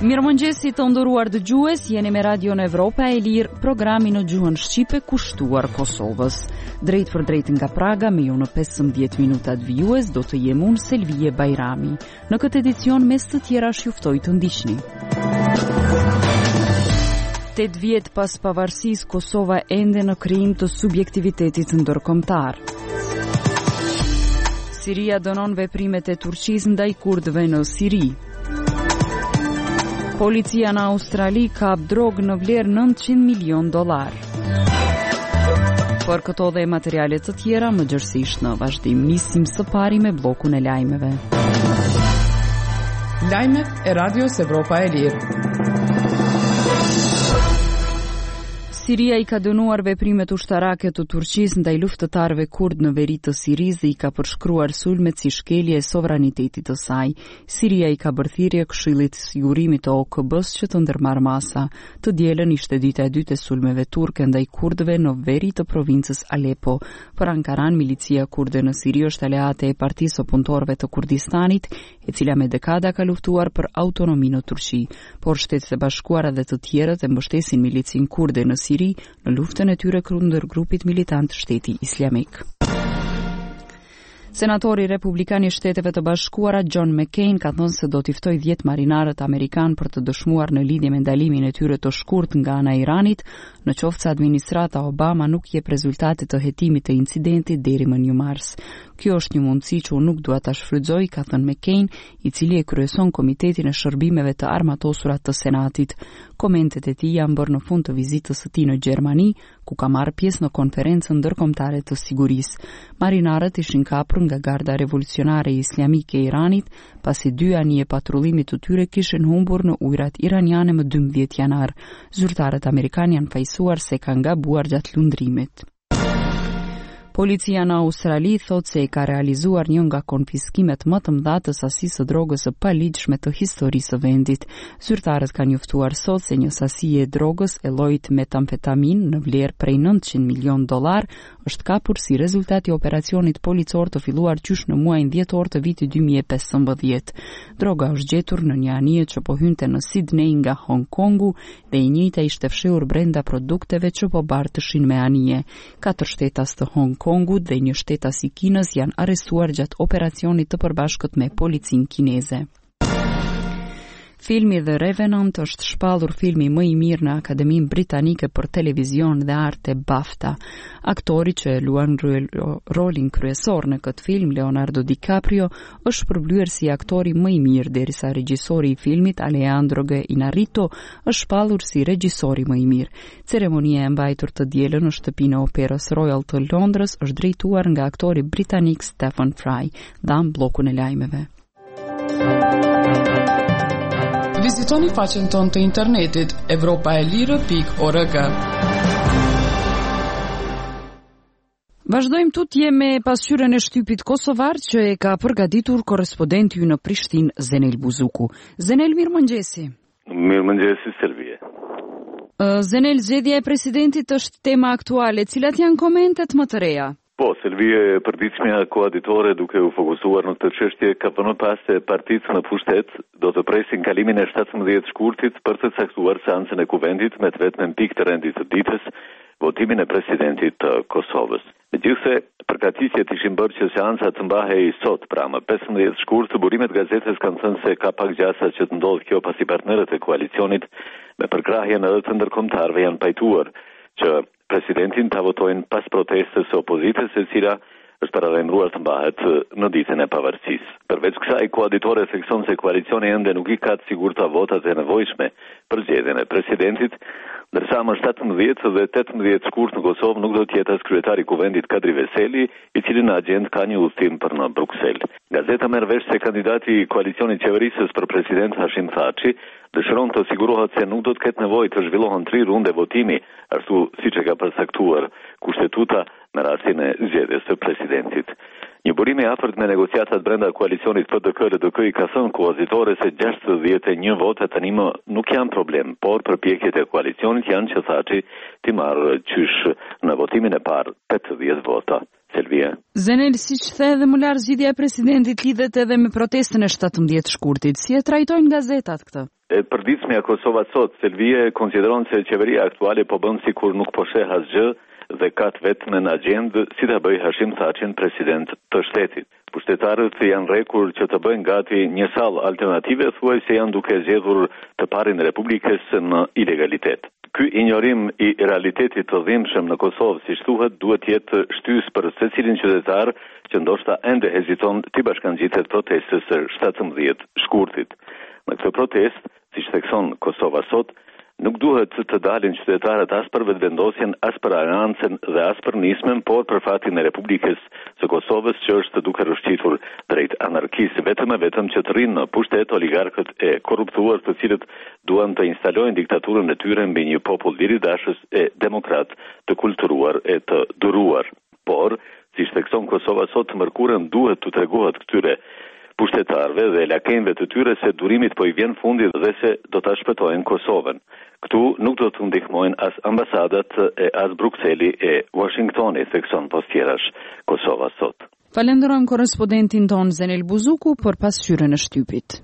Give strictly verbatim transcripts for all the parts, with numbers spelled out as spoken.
Mirëmëngjesi të nderuar dëgjues, jeni me Radion Evropa e Lirë, programi në gjuhën shqipe kushtuar Kosovës. Drejt për drejt nga Praga, me ju në pesëmbëdhjetë minutat vijues, do të jem unë Selvije Bajrami. Në këtë edicion mes të tjera juftoj të ndiqni. Tet vjet pas pavarësisë, Kosova ende në krijim të subjektivitetit ndërkombëtar. Siria dënon veprimet e Turqisë ndaj kurdëve në Siri. Policia në Australi kap drogë në vlerë nëntëqind milion dollar. Për këto dhe materialet të tjera, më gjërësisht në vazhdim nisim së pari me blokun e lajmeve. Lajmet e Radios Evropa e Lirë. Siria i ka dënuar veprimet ushtarake të Turqisë ndaj luftëtarëve kurd në veri të Sirisë dhe i ka përshkruar sulmet si shkelje e sovranitetit të saj. Siria i ka bërë thirrje Këshillit të Sigurimit të O K B-s që të ndërmarrë masa. Të dielën ishte dita e dytë e sulmeve turke ndaj kurdëve në veri të provincës Alepo. Për Ankaran, milicia kurde në Siri është aleate e Partisë së Punëtorëve të Kurdistanit, e cila me dekada ka luftuar për autonomi në Turqi, por Shtetet e Bashkuara dhe të tjerët e mbështesin milicin kurde në Siri në luftën e tyre kundër grupit militant Shteti Islamik. Senatori republikan i Shteteve të Bashkuara John McCain ka thënë se do t'i ftoj dhjetë marinarët amerikan për të dëshmuar në lidhje me ndalimin e tyre të shkurt nga ana e Iranit, në qoftë se administrata Obama nuk jep rezultate të hetimit të incidentit deri më një mars. Kjo është një mundësi që unë nuk dua ta shfrytëzoj, ka thënë McCain, i cili e kryeson Komitetin e Shërbimeve të Armatosura të Senatit. Komentet e tij janë bërë në fund të vizitës së tij në Gjermani, ku ka marrë pjesë në konferencën ndërkombëtare të sigurisë. Marinarët ishin kapur nga Garda Revolucionare Islamike e Iranit, pasi dy anije patrullimit të tyre kishin humbur në ujrat iraniane më dymbëdhjetë janar. Zyrtarët amerikanë janë fajsuar se kanë gabuar gjatë lundrimit. Policia në Australi thot se e ka realizuar një nga konfiskimet më të mëdha të sasisë së drogës së paligjshme të historisë së vendit. Zyrtarët kanë njoftuar sot se një sasi e drogës e llojit metamfetamin në vlerë prej nëntëqind milion dollar është kapur si rezultat i operacionit policor të filluar qysh në muajin dhjetor të vitit dy mijë e pesëmbëdhjetë. Droga është gjetur në një anije që po hynte në Sydney nga Hong Kongu dhe e njëjta ishte fshehur brenda produkteve që po bartëshin me anije. Katër shtetas të Hong Kongu dhe një shtetas i Kinës janë arrestuar gjatë operacionit të përbashkët me policinë kineze. Filmi The Revenant është shpallur filmi më i mirë në Akademinë Britanike për televizion dhe arte BAFTA. Aktori që luan rolin kryesor në këtë film, Leonardo DiCaprio, është përblyer si aktori më i mirë, derisa regjisori i filmit, Alejandro G. Inarritu, është shpallur si regjisori më i mirë. Ceremonia e mbajtur të dielën në shtëpinë e Operës Royal të Londrës është drejtuar nga aktori britanik Stephen Fry. Dham bllokun e lajmeve. Vizitoni faqen tonë të internetit evropaelire pikë org. Vazhdojmë tutje me pasqyrën e shtypit kosovar që e ka përgatitur korrespondenti ju në Prishtinë, Zenel Buzuku. Zenel, mirëmëngjesi. Mirëmëngjesi, Selvije. Zenel, zgjedhja e presidentit është tema aktuale. Cilat janë komentet më të reja? Po, Selvije, përditshmja koaditore duke u fokusuar në këtë çështje ka vënë pas se partitë në pushtet do të presin kalimin e shtatëmbëdhjetë shkurtit për të caktuar seancën e kuvendit me të vetmen pikë të rendit të ditës, votimin e presidentit të Kosovës. Megjithëse, përgatitjet ishin bërë që seanca të mbahej sot, pra më pesëmbëdhjetë shkurt, burimet gazetës kanë thënë se ka pak gjasa që të ndodhë kjo pasi partnerët e koalicionit me përkrahjen edhe të ndërkombëtarëve janë pajtuar që presidentin ta votojnë pas protestës së opozitës, e cila është paralajmëruar të mbahet në ditën e pavarësisë. Përveç kësaj, koaditore thekson se koalicioni ende nuk i ka të sigurta votat e nevojshme për zgjedhjen e presidentit, ndërsa më shtatëmbëdhjetë dhe tetëmbëdhjetë shkurt në Kosovë nuk do të jetë as kryetari i kuvendit Kadri Veseli, i cili në agjend ka një udhëtim për në Bruksel. Gazeta merr vesh se kandidati i koalicionit qeverisës për president Hashim Thaçi dëshiron të sigurohet se nuk do të ketë nevojë të zhvillohen tri runde votimi, ashtu siç e ka përcaktuar kushtetuta në rastin e zgjedhjes së presidentit. Një burim i afërt me negociatat brenda koalicionit P D K-L D K i ka thënë kuazitore se gjashtëdhjetë e një vota tani më nuk janë problem, por përpjekjet e koalicionit janë që Thaçi t'i marrë qysh në votimin e parë pesëdhjetë vota. Selvia. Zenel, siç the edhe më lart zgjidhja e presidentit lidhet edhe me protestën e shtatëmbëdhjetë shkurtit. Si e trajtojnë gazetat këtë? E përditshmja e Kosovës sot, Selvia konsideron se qeveria aktuale po bën sikur nuk po sheh asgjë dhe ka vetëm në agjendë si ta bëjë Hashim Thaçin president të shtetit. Pushtetarët janë rrekur që të bëjnë gati një sallë alternative, thuaj se janë duke zgjedhur të parin e Republikës në ilegalitet. Ky injorim i realitetit të dhimbshëm në Kosovë, siç thuhet, duhet të jetë shtys për secilin qytetar që ndoshta ende heziton të bashkangjitet protestës së shtatëmbëdhjetë shkurtit. Në këtë protestë, siç thekson Kosova sot, nuk duhet të dalin qytetarët as për vetëvendosjen, as për arancën dhe as për nismen, por për fatin e Republikës së Kosovës që është duke rrëshqitur drejt anarkisë, vetëm e vetëm që të rrinë në pushtet oligarkët e korruptuar, të cilët duan të instalojnë diktaturën e tyre mbi një popull liridashës e demokrat, të kulturuar e të duruar. Por, siç thekson Kosova sot, mërkurën duhet të tregohet këtyre pushtetarëve dhe lakenjve të tyre se durimit po i vjen fundi dhe se do ta shpëtojnë Kosovën. Këtu nuk do të ndihmojnë as ambasadat e as Brukseli e Washingtoni, thekson postjerash Kosova sot. Falenderojmë korrespondentin ton Zenel Buzuku për pasqyrën e shtypit.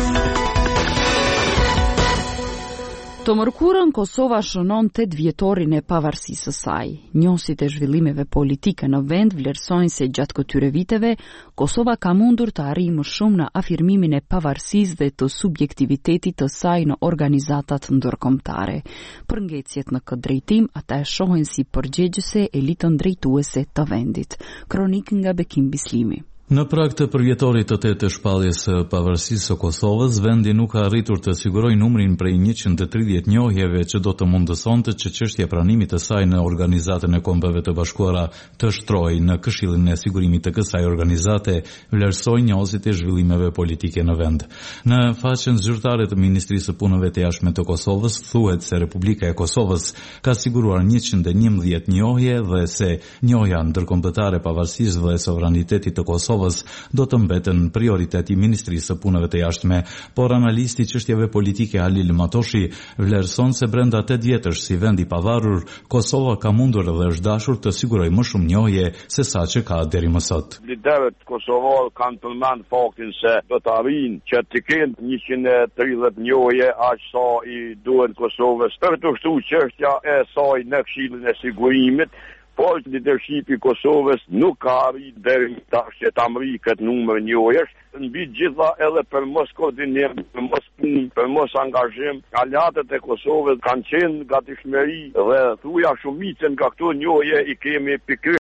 Të mërkurën, Kosova shënon tetë vjetorin e pavarësisë së saj. Njohësit e zhvillimeve politike në vend vlerësojnë se gjatë këtyre viteve, Kosova ka mundur të arrijë më shumë në afirmimin e pavarësisë dhe të subjektivitetit të saj në organizatat ndërkombëtare. Përngecjet në këtë drejtim ata e shohin si përgjegjëse elitën drejtuese të vendit. Kronik nga Bekim Bislimi. Në prag të përvjetorit të tetë të shpalljes së pavarësisë së Kosovës, vendi nuk ka arritur të sigurojë numrin prej njëqind e tridhjetë njohjeve që do të mundësonte që çështja e pranimit të saj në Organizatën e Kombeve të Bashkuara të shtrojë në Këshillin e Sigurimit të kësaj organizate, vlerësojnë njohësit e zhvillimeve politike në vend. Në faqen zyrtare të Ministrisë së Punëve të Jashtme të Kosovës thuhet se Republika e Kosovës ka siguruar njëqind e njëmbëdhjetë njohje dhe se njohja ndërkombëtare e pavarësisë dhe sovranitetit të Kosovës do të mbeten prioriteti Ministrisë së Punëve të Jashtme, por analisti i çështjeve politike Halil Matoshi vlerëson se brenda tetë vjetësh si vend i pavarur, Kosova ka mundur dhe është dashur të sigurojë më shumë njohje se sa që ka deri më sot. Liderët kosovar kanë përmend faktin se do të arrijnë që të kenë njëqind e tridhjetë njohje aq sa i duhen Kosovës për të shtuar çështja e saj në Këshillin e Sigurimit. Por leadershipi i Kosovës nuk ka arritur deri tash që ta mri këtë numër njohjesh, mbi gjitha edhe për mos koordinim, për mos punë, për mos angazhim, aleatët e Kosovës kanë qenë gatishmëri dhe thuja shumicën nga këto njohje i kemi pikërisht